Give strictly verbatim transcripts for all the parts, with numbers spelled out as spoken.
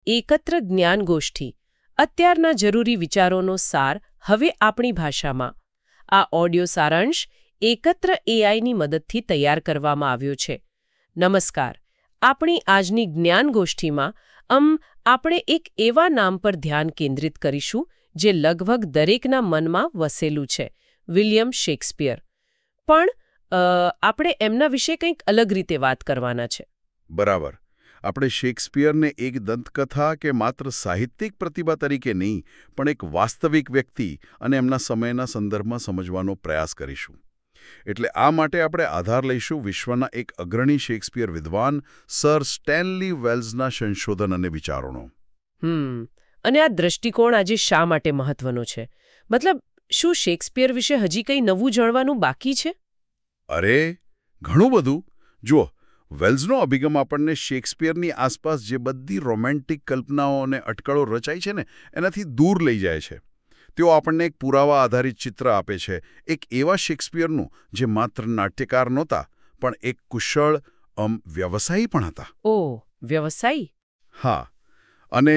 એકત્ર જ્ઞાનગોષ્ઠી, અત્યારના જરૂરી વિચારોનો સાર હવે આપણી ભાષામાં. આ ઓડિયો સારાંશ એકત્ર એઆઈની મદદથી તૈયાર કરવામાં આવ્યો છે. નમસ્કાર. આપણી આજની જ્ઞાનગોષ્ઠીમાં અમ આપણે એક એવા નામ પર ધ્યાન કેન્દ્રિત કરીશું જે લગભગ દરેકના મનમાં વસેલું છે, વિલિયમ શેક્સપિયર. પણ આપણે એમના વિશે કંઈક અલગ રીતે વાત કરવાના છે. બરાબર. આપણે શેક્સપિયરને એક દંતકથા કે માત્ર સાહિત્યિક પ્રતિભા તરીકે નહીં, પણ એક વાસ્તવિક વ્યક્તિ અને એમના સમયના સંદર્ભમાં સમજવાનો પ્રયાસ કરીશું. એટલે આ માટે આપણે આધાર લઈશું વિશ્વના એક અગ્રણી શેક્સપિયર વિદ્વાન સર સ્ટેનલી વેલ્સના સંશોધન અને વિચારોનો. હમ અને આ દ્રષ્ટિકોણ આજે શા માટે મહત્વનો છે? મતલબ, શું શેક્સપિયર વિશે હજી કંઈ નવું જાણવાનું બાકી છે? અરે, ઘણું બધું. જુઓ, વેલ્સનો અભિગમ આપણને શેક્સપિયરની આસપાસ જે બધી રોમેન્ટિક કલ્પનાઓ અને અટકળો રચાઈ છે ને, એનાથી દૂર લઈ જાય છે. તેઓ આપણને એક પુરાવા આધારિત ચિત્ર આપે છે, એક એવા શેક્સપિયરનું જે માત્ર નાટ્યકાર નહોતા, પણ એક કુશળ અમ વ્યવસાયી પણ હતા. ઓહ, વ્યવસાયી? હા, અને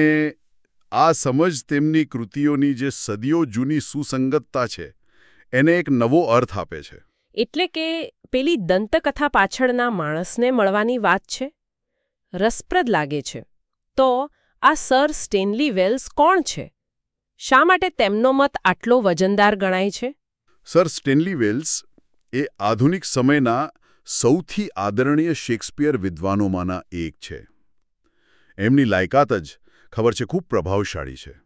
આ સમજ તેમની કૃતિઓની જે સદીઓ જૂની સુસંગતતા છે, એને એક નવો અર્થ આપે છે. એટલે કે પેલી દંતકથા પાછળના માણસને મળવાની વાત છે. રસપ્રદ લાગે છે. તો આ સર સ્ટેનલી વેલ્સ કોણ છે? શા માટે તેમનો મત આટલો વજનદાર ગણાય છે? સર સ્ટેનલી વેલ્સ એ આધુનિક સમયના સૌથી આદરણીય શેક્સપિયર વિદ્વાનોમાંના એક છે. એમની લાયકાત જ ખબર છે ખૂબ પ્રભાવશાળી છે.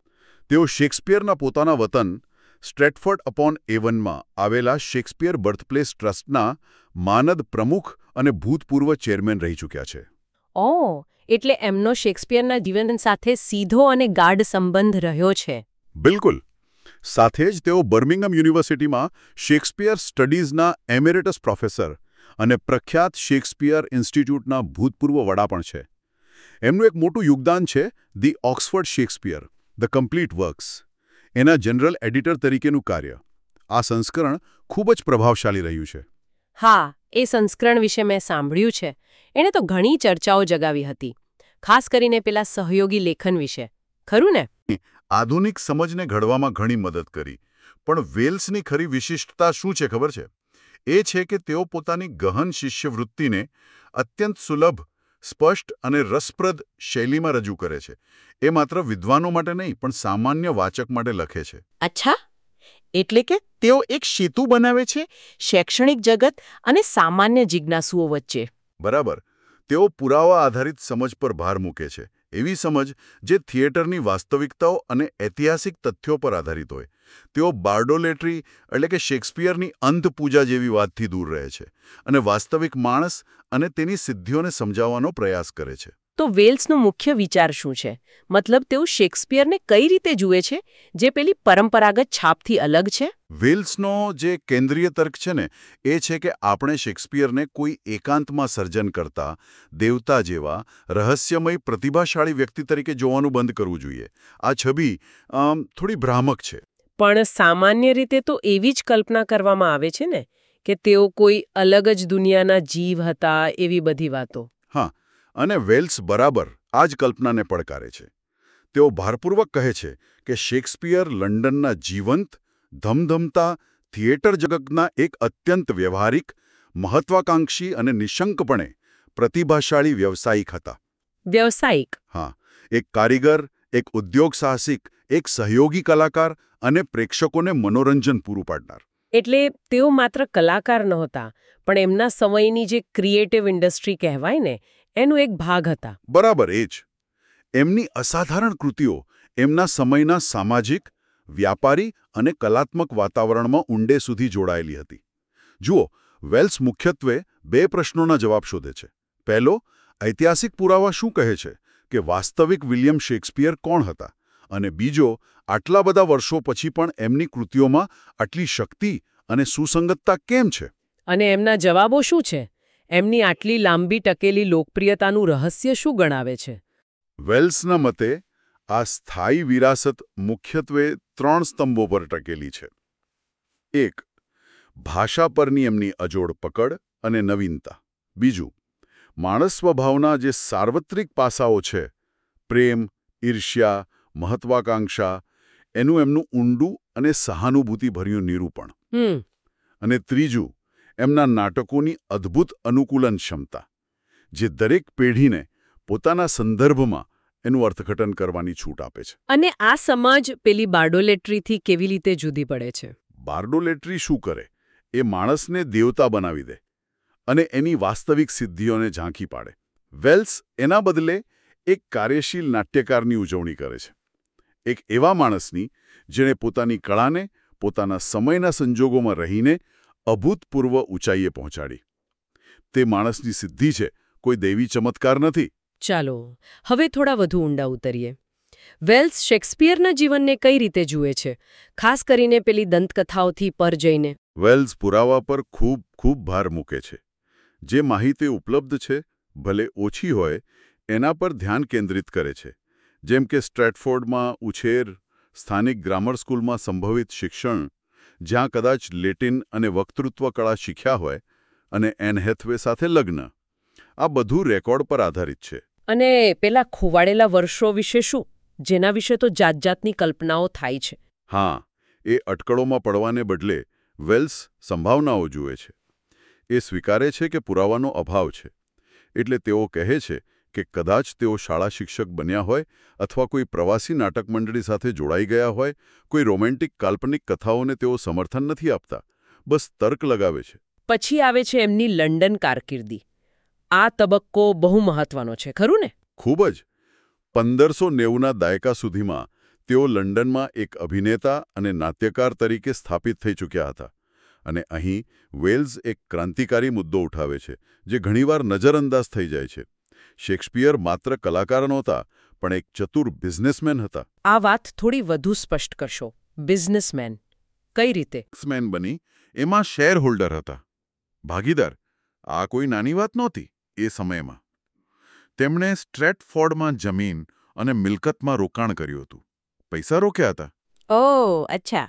તેઓ શેક્સપિયરના પોતાના વતન સ્ટ્રેટફર્ડ અપોન એવનમાં આવેલા શેક્સપિયર બર્થપ્લેસ ટ્રસ્ટના માનદ પ્રમુખ અને ભૂતપૂર્વ ચેરમેન રહી ચૂક્યા છે. ઓહ, એટલે એમનો શેક્સપિયરના જીવન સાથે સીધો અને ગાઢ સંબંધ રહ્યો છે. બિલકુલ. સાથે જ તેઓ બર્મિંગહામ યુનિવર્સિટીમાં શેક્સપિયર સ્ટડીઝના એમેરિટસ પ્રોફેસર અને પ્રખ્યાત શેક્સપિયર ઇન્સ્ટિટ્યૂટના ભૂતપૂર્વ વડા પણ છે. એમનું એક મોટું યોગદાન છે the Oxford Shakespeare, the complete works. એના જનરલ એડિટર તરીકેનું કાર્ય. આ સંસ્કરણ ખૂબ જ પ્રભાવશાળી રહ્યું છે. હા, એ સંસ્કરણ વિશે મેં સાંભળ્યું છે. એણે તો ઘણી ચર્ચાઓ જગાવી હતી, ખાસ કરીને પેલા સહયોગી લેખન વિશે. ખરું ને? આધુનિક સમજને ઘડવામાં ઘણી મદદ કરી. પણ વેલ્સની ખરી વિશિષ્ટતા શું છે ખબર છે? એ છે કે તેઓ પોતાની ગહન શિષ્યવૃત્તિને અત્યંત સુલભ, સ્પષ્ટ અને રસપ્રદ શૈલીમાં રજૂ કરે છે. એ માત્ર વિદ્વાનો માટે નહીં, પણ સામાન્ય વાચક માટે લખે છે. અચ્છા, એટલે કે તેઓ એક સેતુ બનાવે છે શૈક્ષણિક જગત અને સામાન્ય જિજ્ઞાસુઓ વચ્ચે. બરાબર. તેઓ પુરાવા આધારિત સમજ પર ભાર મૂકે છે. એવી સમજ જે થિયેટરની વાસ્તવિકતાઓ અને ઐતિહાસિક તથ્યો પર આધારિત હોય. તેઓ બાર્ડોલેટ્રી એટલે કે શેક્સપિયરની અંધપૂજા જેવી વાતથી દૂર રહે છે અને વાસ્તવિક માણસ અને તેની સિદ્ધિઓને સમજાવવાનો પ્રયાસ કરે છે. તો વેલ્સનો મુખ્ય વિચાર શું છે? મતલબ, તેઓ શેક્સપિયરને કઈ રીતે જુએ છે જે પેલી પરંપરાગત છાપથી અલગ છે? વેલ્સનો જે કેન્દ્રીય તર્ક છે ને, એ છે કે આપણે શેક્સપિયરને કોઈ એકાંતમાં સર્જન કરતા દેવતા જેવા રહસ્યમય પ્રતિભાશાળી વ્યક્તિ તરીકે જોવાનું બંધ કરવું જોઈએ. આ છબી થોડી ભ્રામક છે. પણ સામાન્ય રીતે તો એવી જ કલ્પના કરવામાં આવે છે ને કે તેઓ કોઈ અલગ જ દુનિયાના જીવ હતા, એવી બધી વાતો. હા, અને વેલ્સ બરાબર આ જ કલ્પનાને પડકારે છે. તેઓ ભારપૂર્વક કહે છે કે શેક્સપિયર લંડનના જીવંત, ધમધમતા થિયેટર જગતના એક અત્યંત વ્યવહારિક, મહત્વાકાંક્ષી અને નિશંકપણે પ્રતિભાશાળી વ્યવસાયિક હતા. વ્યવસાયિક? હા, એક કારીગર, એક ઉદ્યોગ સાહસિક, એક સહયોગી કલાકાર અને પ્રેક્ષકોને મનોરંજન પૂરું પાડનાર. એટલે તેઓ માત્ર કલાકાર નહોતા, પણ એમના સમયની જે ક્રિએટિવ ઇન્ડસ્ટ્રી કહેવાય ને, એનું એક ભાગ હતા. બરાબર, એ જ. એમની અસાધારણ કૃતિઓ એમના સમયના સામાજિક, વ્યાપારી અને કલાત્મક વાતાવરણમાં ઊંડે સુધી જોડાયેલી હતી. જુઓ, વેલ્સ મુખ્યત્વે બે પ્રશ્નોના જવાબ શોધે છે. પહેલો, ઐતિહાસિક પુરાવા શું કહે છે કે વાસ્તવિક વિલિયમ શેક્સપિયર કોણ હતા? અને બીજો, આટલા બધા વર્ષો પછી પણ એમની કૃતિઓમાં આટલી શક્તિ અને સુસંગતતા કેમ છે? અને એમના જવાબો શું છે? એમની આટલી લાંબી ટકેલી લોકપ્રિયતાનું રહસ્ય શું ગણાવે છે? વેલ્સના મતે આ સ્થાયી વિરાસત મુખ્યત્વે ત્રણ સ્તંભો પર ટકેલી છે. એક, ભાષા પરની એમની અજોડ પકડ અને નવીનતા. બીજું, માણસ સ્વભાવના જે સાર્વત્રિક પાસાઓ છે, પ્રેમ, ઈર્ષ્યા, મહત્વાકાંક્ષા એનું એમનું ઊંડું અને સહાનુભૂતિભર્યું નિરૂપણ. હમ અને ત્રીજું, એમના નાટકોની અદ્ભુત અનુકૂલન ક્ષમતા, જે દરેક પેઢીને પોતાના સંદર્ભમાં એનું અર્થઘટન કરવાની છૂટ આપે છે. અને આ સમાજ પેલી બાર્ડોલેટ્રીથી કેવી રીતે જુદી પડે છે? બાર્ડોલેટ્રી શું કરે? એ માણસને દેવતા બનાવી દે અને એની વાસ્તવિક સિદ્ધિઓને ઝાંખી પાડે. વેલ્સ એના બદલે એક કાર્યશીલ નાટ્યકારની ઉજવણી કરે છે. એક એવા માણસની જેણે પોતાની કળાને પોતાના સમયના સંજોગોમાં રહીને અભૂતપૂર્વ ઊંચાઈએ પહોંચાડી. તે માણસની સિદ્ધિ છે, કોઈ દૈવી ચમત્કાર નથી. ચાલો હવે થોડા વધુ ઊંડા ઉતરીએ. વેલ્સ શેક્સપિયરના જીવનને કઈ રીતે જુએ છે, ખાસ કરીને પેલી દંતકથાઓથી પર જઈને? વેલ્સ પુરાવા પર ખૂબ ખૂબ ભાર મૂકે છે. જે માહિતી ઉપલબ્ધ છે, ભલે ઓછી હોય, એના પર ધ્યાન કેન્દ્રિત કરે છે. જેમ કે સ્ટ્રેટફોર્ડમાં ઉછેર, સ્થાનિક ગ્રામર સ્કૂલમાં સંભવિત શિક્ષણ, જ્યાં કદાચ લેટિન અને વક્તૃત્વ કળા શીખ્યા હોય, અને એન હેથવે સાથે લગ્ન. આ બધું રેકોર્ડ પર આધારિત છે. અને પેલા ખોવાડેલા વર્ષો વિશે શું, જેના વિશે તો જાત જાતની કલ્પનાઓ થાય છે? હા, એ અટકળોમાં પડવાને બદલે વેલ્સ સંભાવનાઓ જુએ છે. એ સ્વીકારે છે કે પુરાવાનો અભાવ છે. એટલે તેઓ કહે છે કે કદાચ તેઓ શાળા શિક્ષક બન્યા હોય અથવા કોઈ પ્રવાસી નાટક મંડળી સાથે જોડાઈ ગયા હોય, કોઈ રોમેન્ટિક કાલ્પનિક કથાઓને તેઓ સમર્થન નથી આપતા, બસ તર્ક લગાવે છે. પછી આવે છે એમની લંડન કારકિર્દી. આ તબક્કો બહુ મહત્વનો છે, ખરું ને? ખૂબ જ. પંદરસો નેવુંના દાયકા સુધીમાં તેઓ લંડનમાં એક અભિનેતા અને નાટ્યકાર તરીકે સ્થાપિત થઈ ચૂક્યા હતા. અને અહીં વેલ્સ એક ક્રાંતિકારી મુદ્દો ઉઠાવે છે, જે ઘણીવાર નજરઅંદાજ થઈ જાય છે. શેક્સપિયર માત્ર કલાકાર નહોતા, પણ એક ચતુર બિઝનેસમેન હતા. આ વાત થોડી વધુ સ્પષ્ટ કરશો. બિઝનેસમેન કઈ રીતે? બિઝનેસમેન બની એમાં શેર હોલ્ડર હતા, ભાગીદાર. આ કોઈ નાની વાત નહોતી એ સમયમાં. તેમણે સ્ટ્રેટફોર્ડમાં જમીન અને મિલકતમાં રોકાણ કર્યું હતું. પૈસા રોક્યા હતા. ઓહ, અચ્છા.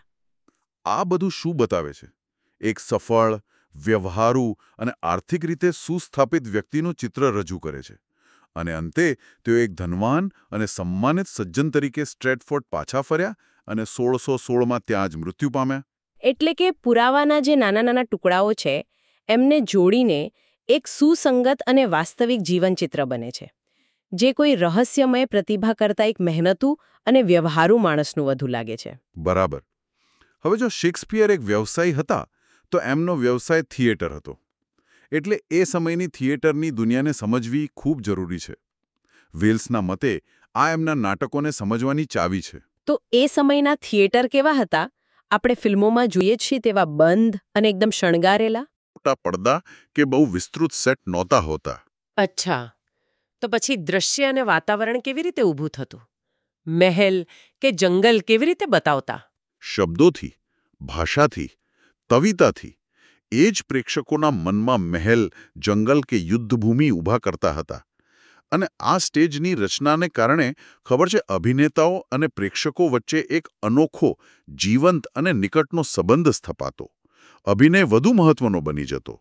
આ બધું શું બતાવે છે? એક સફળ, વ્યવહારુ અને આર્થિક રીતે સુસ્થાપિત વ્યક્તિનું ચિત્ર રજૂ કરે છે. અને અંતે તેઓ એક ધનવાન અને સન્માનિત સજ્જન તરીકે સ્ટ્રેટફોર્ડ પાછા ફર્યા અને સોળસો સોળમાં ત્યાં જ મૃત્યુ પામ્યા. એટલે કે પુરાવાના જે નાના નાના ટુકડાઓ છે, એમને જોડીને એક સુસંગત અને વાસ્તવિક જીવનચિત્ર બને છે, જે કોઈ રહસ્યમય પ્રતિભા કરતાં એક મહેનતુ અને વ્યવહારુ માણસનું વધુ લાગે છે. બરાબર. હવે જો શેક્સપિયર એક વ્યવસાયી હતા, તો એમનો વ્યવસાય થિયેટર હતો. એટલે એ સમયની થિયેટરની દુનિયાને સમજવી ખૂબ જરૂરી છે. વેલ્સના મતે આ એમના નાટકોને સમજવાની ચાવી છે. તો એ સમયના થિયેટર કેવા હતા? આપણે ફિલ્મોમાં જોઈએ છીએ તેવા બંધ અને એકદમ શણગારેલા? મોટા પડદા કે બહુ વિસ્તૃત સેટ નહોતા હોતા. અચ્છા. તો પછી દ્રશ્ય અને વાતાવરણ કેવી રીતે ઊભું થતું? મહેલ કે જંગલ કેવી રીતે બતાવતા? શબ્દોથી, ભાષાથી, કવિતાથી. એ જ પ્રેક્ષકોના મનમાં મહેલ, જંગલ કે યુદ્ધભૂમિ ઊભા કરતા હતા. અને આ સ્ટેજની રચનાને કારણે ખબર છે, અભિનેતાઓ અને પ્રેક્ષકો વચ્ચે એક અનોખો, જીવંત અને નિકટનો સંબંધ સ્થપાતો. અભિનય વધુ મહત્વનો બની જતો.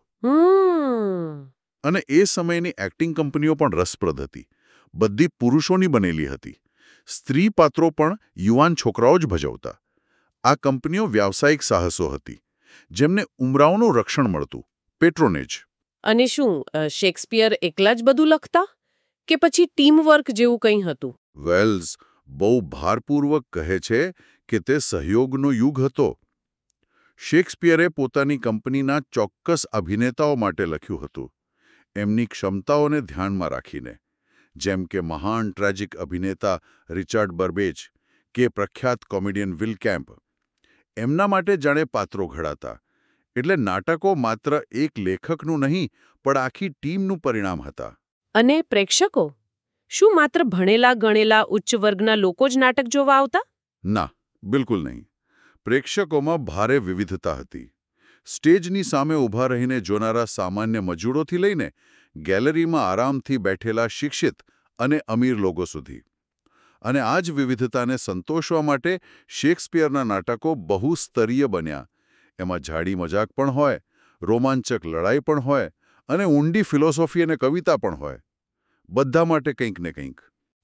અને એ સમયની એક્ટિંગ કંપનીઓ પણ રસપ્રદ હતી. બધી પુરુષોની બનેલી હતી. સ્ત્રી પાત્રો પણ યુવાન છોકરાઓ જ ભજવતા. આ કંપનીઓ વ્યાવસાયિક સાહસો હતી, જેમને ઉમરાવનું રક્ષણ મળતું, પેટ્રોનેજ. અને શું શેક્સપિયર એકલા જ બધું લખતા, કે પછી ટીમવર્ક જેવું કંઈ હતું? વેલ્સ બહુ ભારપૂર્વક કહે છે કે તે સહયોગનો યુગ હતો. શેક્સપિયરે પોતાની કંપનીના ચોક્કસ અભિનેતાઓ માટે લખ્યું હતું, એમની ક્ષમતાઓને ધ્યાનમાં રાખીને. જેમ કે મહાન ટ્રેજિક અભિનેતા રિચાર્ડ બર્બેજ કે પ્રખ્યાત કોમેડિયન વિલ કેમ્પ. એમના માટે જાણે પાત્રો ઘડાતા. એટલે નાટકો માત્ર એક લેખકનું નહીં, પણ આખી ટીમનું પરિણામ હતા. અને પ્રેક્ષકો શું માત્ર ભણેલા ગણેલા ઉચ્ચ વર્ગના લોકો જ નાટક જોવા આવતા? ના, બિલકુલ નહીં. પ્રેક્ષકોમાં ભારે વિવિધતા હતી. સ્ટેજની સામે ઊભા રહીને જોનારા સામાન્ય મજૂરોથી લઈને ગેલેરીમાં આરામથી બેઠેલા શિક્ષિત અને અમીર લોકો સુધી. અને આ જ વિવિધતાને સંતોષવા માટે શેક્સપિયરના નાટકો બહુસ્તરીય બન્યા. એમાં જાડી મજાક પણ હોય, રોમાંચક લડાઈ પણ હોય અને ઊંડી ફિલોસોફી અને કવિતા પણ હોય. બધા માટે કંઈક ને કંઈક.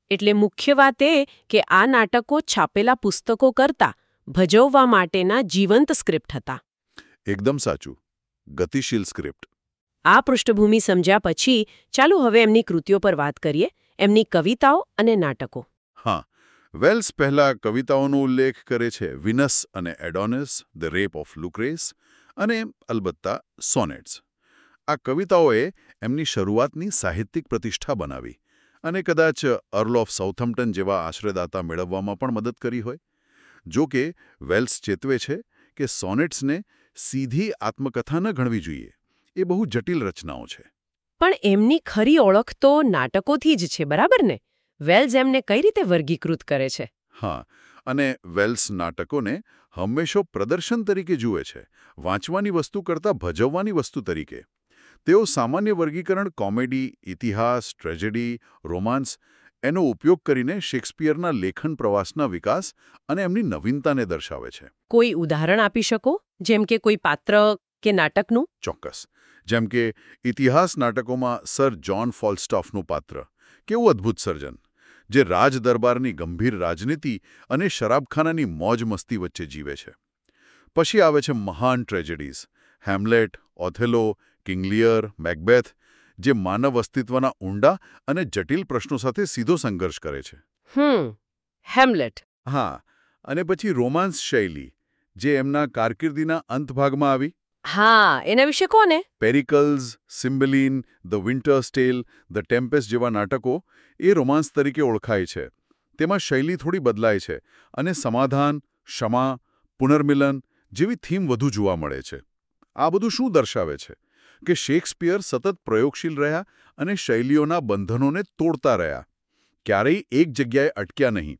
એટલે મુખ્ય વાત એ કે આ નાટકો છાપેલા પુસ્તકો કરતાં ભજવવા માટેના જીવંત સ્ક્રિપ્ટ હતા. એકદમ સાચું. ગતિશીલ સ્ક્રિપ્ટ. આ પૃષ્ઠભૂમિ સમજ્યા પછી ચાલો હવે એમની કૃતિઓ પર વાત કરીએ, એમની કવિતાઓ અને નાટકો. હા, વેલ્સ પહેલા કવિતાઓનો ઉલ્લેખ કરે છે, વિનસ અને Adonis, the rape of Lucrece અને અલબત્તા સોનેટ્સ. આ કવિતાઓએ એમની શરૂઆતની સાહિત્યિક પ્રતિષ્ઠા બનાવી અને કદાચ અર્લ ઓફ સાઉથમ્પ્ટન જેવા આશ્રયદાતા મેળવવામાં પણ મદદ કરી હોય. જો કે વેલ્સ ચેતવે છે કે સોનેટ્સને સીધી આત્મકથા ન ગણવી જોઈએ. એ બહુ જટિલ રચનાઓ છે. પણ એમની ખરી ઓળખ તો નાટકોથી જ છે, બરાબર ને? વેલ્સ એમને કઈ રીતે વર્ગીકૃત કરે છે? હા, અને વેલ્સ નાટકોને હંમેશા પ્રદર્શન તરીકે જુએ છે, વાંચવાની વસ્તુ કરતાં ભજવવાની વસ્તુ તરીકે. તેઓ સામાન્ય વર્ગીકરણ કોમેડી, ઇતિહાસ, ટ્રેજેડી, રોમાન્સ એનો ઉપયોગ કરીને શેક્સપિયરના લેખન પ્રવાસના વિકાસ અને એમની નવીનતાને દર્શાવે છે. કોઈ ઉદાહરણ આપી શકો? જેમ કે કોઈ પાત્ર કે નાટકનું? ચોક્કસ. જેમ કે ઇતિહાસ નાટકોમાં સર જ્હોન ફોલ્સ્ટોફનું પાત્ર. કેવું અદ્ભુત સર્જન, જે રાજ દરબારની ગંભીર રાજનીતિ અને શરાબખાનાની મોજ મસ્તી વચ્ચે જીવે છે. પછી આવે છે મહાન tragedies, Hamlet, Othello, King Lear, Macbeth, જે માનવ અસ્તિત્વના ઊંડા અને જટિલ પ્રશ્નો સાથે સીધો સંઘર્ષ કરે છે. Hmm Hamlet. હા, અને પછી રોમાન્સ શૈલી, જે એમના કારકિર્દીના અંતભાગમાં આવી. હા, એના વિશે કોને? Pericles, Cymbeline, the winter's tale, the tempest જેવા નાટકો એ રોમાન્સ તરીકે ઓળખાય છે. તેમાં શૈલી થોડી બદલાય છે અને સમાધાન, ક્ષમા, પુનર્મિલન જેવી થીમ વધુ જોવા મળે છે. આ બધું શું દર્શાવે છે? કે શેક્સપિયર સતત પ્રયોગશીલ રહ્યા અને શૈલીઓના બંધનોને તોડતા રહ્યા. ક્યારેય એક જગ્યાએ અટક્યા નહીં.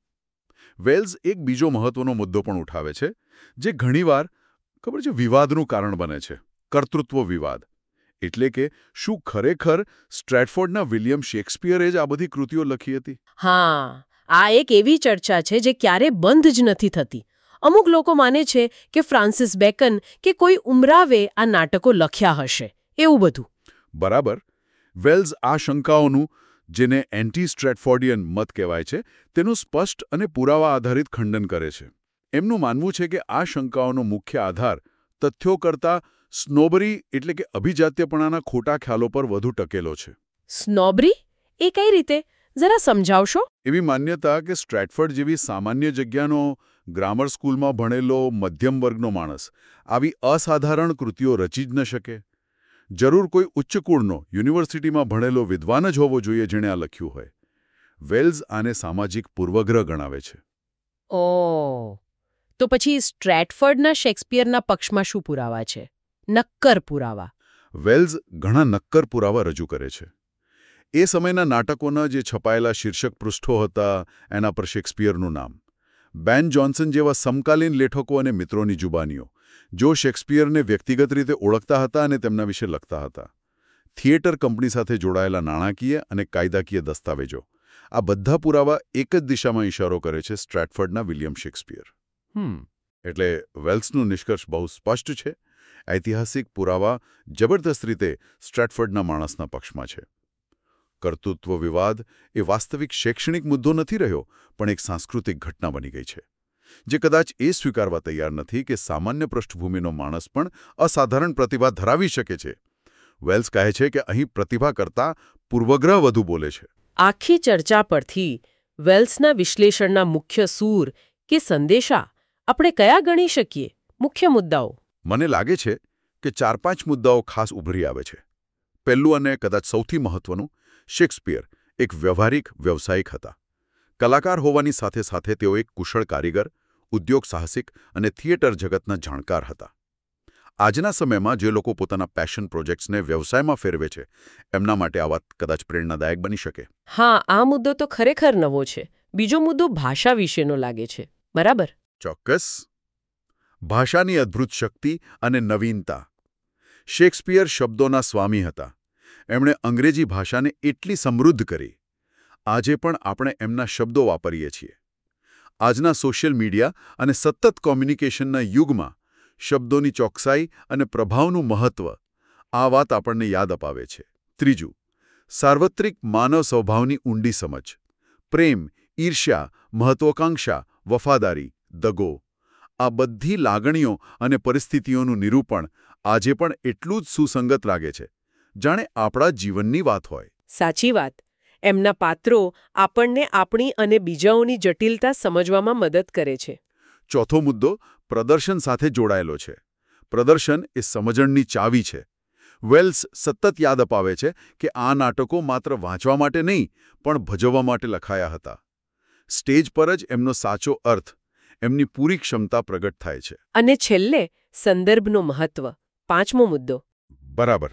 વેલ્સ એક બીજો મહત્વનો મુદ્દો પણ ઉઠાવે છે, જે ઘણીવાર ખબર છે વિવાદનું કારણ બને છે. કર્તૃત્વ વિવાદ. એટલે કે શું ખરેખર સ્ટ્રેટફોર્ડના વિલિયમ શેક્સપિયરે જ આ બધી કૃતિઓ લખી હતી? હા, આ એક એવી ચર્ચા છે જે ક્યારે બંધ જ નથી થતી. અમુક લોકો માને છે કે ફ્રાન્સિસ બેકન કે કોઈ ઉમરાવે આ નાટકો લખ્યા હશે, એવું બધું. બરાબર. વેલ્સ આ શંકાઓનું, જેને એન્ટી સ્ટ્રેટફોર્ડિયન મત કહેવાય છે, તેનું સ્પષ્ટ અને પુરાવા આધારિત ખંડન કરે છે. એમનું માનવું છે કે આ શંકાઓનો મુખ્ય આધાર તથ્યો કરતાં સ્નોબરી એટલે કે અભિજાત્યપણાના ખોટા ખ્યાલો પર વધુ ટકેલો છે. સ્નોબરી? એ કઈ રીતે? જરા સમજાવશો. એવી માન્યતા કે સ્ટ્રેટફોર્ડ જેવી સામાન્ય જગ્યાનો, ગ્રામર સ્કૂલમાં ભણેલો મધ્યમ વર્ગનો માણસ આવી અસાધારણ કૃતિઓ રચી જ ન શકે. જરૂર કોઈ ઉચ્ચ કુળનો, યુનિવર્સિટીમાં ભણેલો વિદ્વાન જ હોવો જોઈએ જેણે આ લખ્યું હોય. વેલ્સ આને સામાજિક પૂર્વગ્રહ ગણાવે છે. ઓહ, તો પછી સ્ટ્રેટફર્ડના શેક્સપિયરના પક્ષમાં શું પુરાવા છે? નક્કર પુરાવા. વેલ્સ ઘણા નક્કર પુરાવા રજૂ કરે છે. એ સમયના નાટકોના જે છપાયેલા શીર્ષક પૃષ્ઠો હતા, એના પર શેક્સપિયરનું નામ. બેન જોન્સન જેવા સમકાલીન લેખકો અને મિત્રોની જુબાનીઓ, જો શેક્સપિયરને વ્યક્તિગત રીતે ઓળખતા હતા અને તેમના વિશે લખતા હતા. થિયેટર કંપની સાથે જોડાયેલા નાણાકીય અને કાયદાકીય દસ્તાવેજો, આ બધા પુરાવા એક જ દિશામાં ઇશારો કરે છે, સ્ટ્રેટફોર્ડના વિલિયમ શેક્સપિયર. હમ એટલે વેલ્સનું નિષ્કર્ષ બહુ સ્પષ્ટ છે. ઐતિહાસિક પુરાવા જબરદસ્ત રીતે સ્ટ્રેટફોર્ડના માણસના પક્ષમાં છે. કર્તૃત્વ વિવાદ એ વાસ્તવિક શૈક્ષણિક મુદ્દો નથી રહ્યો, પણ એક સાંસ્કૃતિક ઘટના બની ગઈ છે, જે કદાચ એ સ્વીકારવા તૈયાર નથી કે સામાન્ય પૃષ્ઠભૂમિનો માણસ પણ અસાધારણ પ્રતિભા ધરાવી શકે છે. વેલ્સ કહે છે કે અહીં પ્રતિભા કરતાં પૂર્વગ્રહ વધુ બોલે છે. આખી ચર્ચા પરથી વેલ્સના વિશ્લેષણના મુખ્ય સૂર કે સંદેશા આપણે કયા ગણી શકીએ? મુખ્ય મુદ્દાઓ. મને લાગે છે કે ચાર પાંચ મુદ્દાઓ ખાસ ઉભરી આવે છે. પહેલું અને કદાચ સૌથી મહત્વનું, શેક્સપિયર એક વ્યવહારિક વ્યવસાયિક હતા. કલાકાર હોવાની સાથે સાથે તેઓ એક કુશળ કારીગર, ઉદ્યોગ સાહસિક અને થિયેટર જગતના જાણકાર હતા. આજના સમયમાં જે લોકો પોતાના પેશન પ્રોજેક્ટ્સને વ્યવસાયમાં ફેરવે છે, એમના માટે આ વાત કદાચ પ્રેરણાદાયક બની શકે. હા, આ મુદ્દો તો ખરેખર નવો છે. બીજો મુદ્દો ભાષા વિશેનો લાગે છે, બરાબર? ચોક્કસ. ભાષાની અદ્ભુત શક્તિ અને નવીનતા. શેક્સપિયર શબ્દોના સ્વામી હતા. એમણે અંગ્રેજી ભાષાને એટલી સમૃદ્ધ કરી. આજે પણ આપણે એમના શબ્દો વાપરીએ છીએ. આજના સોશિયલ મીડિયા અને સતત કોમ્યુનિકેશનના યુગમાં શબ્દોની ચોકસાઈ અને પ્રભાવનું મહત્વ, આ વાત આપણને યાદ અપાવે છે. ત્રીજું, સાર્વત્રિક માનવ સ્વભાવની ઊંડી સમજ. પ્રેમ, ઈર્ષ્યા, મહત્વાકાંક્ષા, વફાદારી, દગો આ બધી લાગણીઓ અને પરિસ્થિતિઓનું નિરૂપણ આજે પણ એટલું જ સુસંગત લાગે છે જાણે આપણા જીવનની વાત હોય. સાચી વાત. એમના પાત્રો આપણને આપણી અને બીજાઓની જટિલતા સમજવામાં મદદ કરે છે. ચોથો મુદ્દો પ્રદર્શન સાથે જોડાયેલો છે. પ્રદર્શન એ સમજણની ચાવી છે. વેલ્સ સતત યાદ અપાવે છે કે આ નાટકો માત્ર વાંચવા માટે નહીં પણ ભજવવા માટે લખાયા હતા. સ્ટેજ પર જ એમનો સાચો અર્થ, એમની પૂરી ક્ષમતા પ્રગટ થાય છે. અને છેલ્લે સંદર્ભનું મહત્વ. પાંચમો મુદ્દો. બરાબર.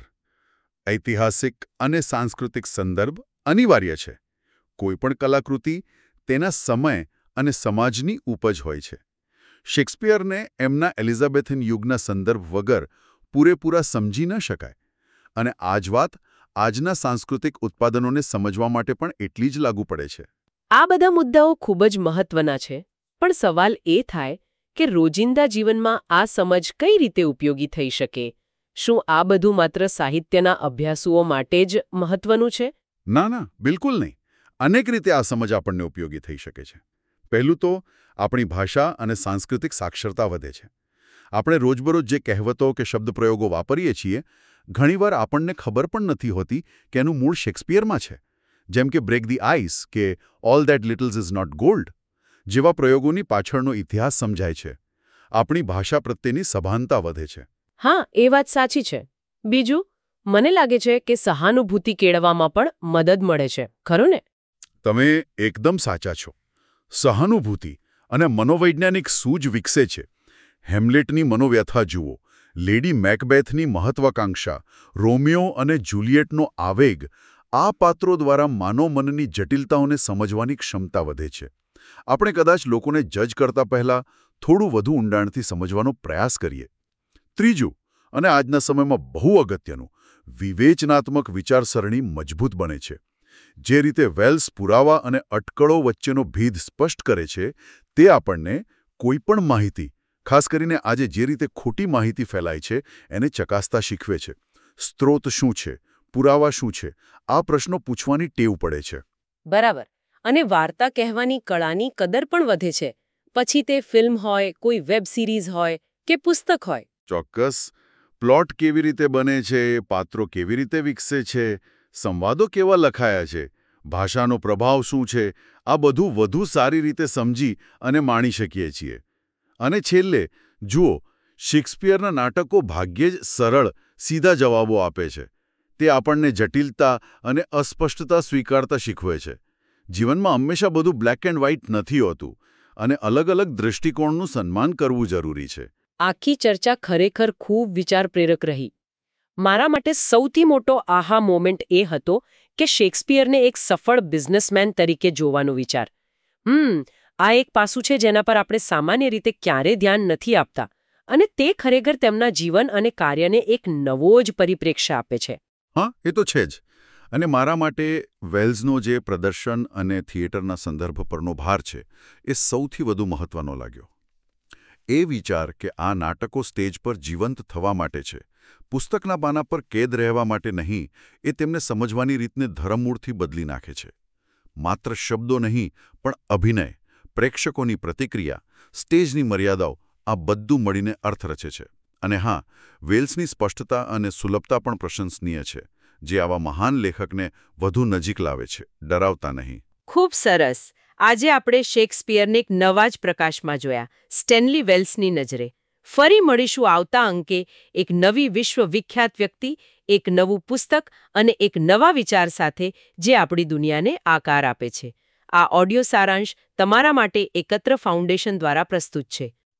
ઐતિહાસિક અને સાંસ્કૃતિક સંદર્ભ અનિવાર્ય છે. કોઈપણ કલાકૃતિ તેના સમય અને સમાજની ઉપજ હોય છે. શેક્સપિયરને એમના એલિઝાબેથન યુગના સંદર્ભ વગર પૂરેપૂરા સમજી ન શકાય. અને આ જ વાત આજના સાંસ્કૃતિક ઉત્પાદનોને સમજવા માટે પણ એટલી જ લાગુ પડે છે. આ બધા મુદ્દાઓ ખૂબ જ મહત્વના છે, પણ સવાલ એ થાય કે રોજિંદા જીવનમાં આ સમજ કઈ રીતે ઉપયોગી થઈ શકે? શું આ બધું માત્ર સાહિત્યના અભ્યાસુઓ માટે જ મહત્વનું છે? ના ના, બિલકુલ નહીં. અનેક રીતે આ સમજ આપણને ઉપયોગી થઈ શકે છે. પહેલું તો આપણી ભાષા અને સાંસ્કૃતિક સાક્ષરતા વધે છે. આપણે રોજબરોજ જે કહેવતો કે શબ્દપ્રયોગો વાપરીએ છીએ, ઘણીવાર આપણને ખબર પણ નથી હોતી કે એનું મૂળ શેક્સપિયરમાં છે. જેમ કે બ્રેક ધી આઈસ કે all that glitters is not gold જેવા પ્રયોગોની પાછળનો ઇતિહાસ સમજાય છે. આપણી ભાષા પ્રત્યેની સભાનતા વધે છે. હા, એ વાત સાચી છે. બીજું, મને લાગે છે કે સહાનુભૂતિ કેળવવામાં પણ મદદ મળે છે, ખરું ને? તમે એકદમ સાચા છો. સહાનુભૂતિ અને મનોવૈજ્ઞાનિક સૂઝ વિકસે છે. હેમ્લેટની મનોવ્યથા જુઓ, લેડી મેકબેથની મહત્વાકાંક્ષા, રોમિયો અને જુલિયટનો આવેગ, આ પાત્રો દ્વારા માનવ મનની જટિલતાઓને સમજવાની ક્ષમતા વધે છે. આપણે કદાચ લોકોને જજ કરતા પહેલા થોડું વધુ ઊંડાણથી સમજવાનો પ્રયાસ કરીએ. ત્રીજું, અને આજના સમયમાં બહુ અગત્યનું, વિવેચનાત્મક વિચારસરણી મજબૂત બને છે. જે રીતે વેલ્સ પુરાવા અને અટકળો વચ્ચેનો ભેદ સ્પષ્ટ કરે છે, તે આપણને કોઈપણ માહિતી, ખાસ કરીને આજે જે રીતે ખોટી માહિતી ફેલાય છે, એને ચકાસતા શીખવે છે. સ્ત્રોત શું છે, પુરાવા શું છે, આ પ્રશ્નો પૂછવાની ટેવ પડે છે. બરાબર. અને વાર્તા કહેવાની કળાની કદર પણ વધે છે. પછી તે ફિલ્મ હોય, કોઈ વેબ સિરીઝ હોય કે પુસ્તક હોય. ચોક્કસ. પ્લોટ કેવી રીતે બને છે, પાત્રો કેવી રીતે વિકસે છે, સંવાદો કેવા લખાયા છે, ભાષાનો પ્રભાવ શું છે, આ બધું વધુ સારી રીતે સમજી અને માણી શકીએ છીએ. અને છેલ્લે, જુઓ, શેક્સપિયરના નાટકો ભાગ્યે જ સરળ, સીધા જવાબો આપે છે. તે આપણને જટિલતા અને અસ્પષ્ટતા સ્વીકારતા શીખવે છે. જીવનમાં હંમેશા બધું બ્લેક એન્ડ વ્હાઇટ નથી હોતું અને અલગ અલગ દૃષ્ટિકોણનું સન્માન કરવું જરૂરી છે. આખી ચર્ચા ખરેખર ખૂબ વિચાર પ્રેરક રહી. મારા માટે સૌથી મોટો આહા મોમેન્ટ એ હતો કે શેક્સપિયરને એક સફળ બિઝનેસમેન તરીકે જોવાનો વિચાર. હમ આ એક પાસું છે જેના પર આપણે સામાન્ય રીતે ક્યારેય ધ્યાન નથી આપતા, અને તે ખરેખર તેમના જીવન અને કાર્યને એક નવો જ પરિપ્રેક્ષ્ય આપે છે. હા, એ તો છે જ. અને મારા માટે વેલ્સનો જે પ્રદર્શન અને થિયેટરના સંદર્ભ પરનો ભાર છે, એ સૌથી વધુ મહત્વનો લાગ્યો. એ વિચાર કે આ નાટકો સ્ટેજ પર જીવંત થવા માટે છે, પુસ્તકના પાના પર કેદ રહેવા માટે નહીં, એ તેમને સમજવાની રીતને ધરમૂળથી બદલી નાખે છે. માત્ર શબ્દો નહીં, પણ અભિનય, પ્રેક્ષકોની પ્રતિક્રિયા, સ્ટેજની મર્યાદાઓ, આ બધું મળીને અર્થ રચે છે. અને હા, વેલ્સની સ્પષ્ટતા અને સુલભતા પણ પ્રશંસનીય છે, જે આવા મહાન લેખકને વધુ નજીક લાવે છે, ડરાવતા નહીં. ખૂબ સરસ. આજે આપણે શેક્સપિયરને એક નવા જ પ્રકાશમાં જોયા, સ્ટેનલી વેલ્સની નજરે. ફરી મળીશું આવતા અંકે એક નવી વિશ્વવિખ્યાત વ્યક્તિ, એક નવું પુસ્તક અને એક નવા વિચાર સાથે જે આપણી દુનિયાને આકાર આપે છે. આ ઓડિયો સારાંશ તમારા માટે એકત્ર ફાઉન્ડેશન દ્વારા પ્રસ્તુત છે.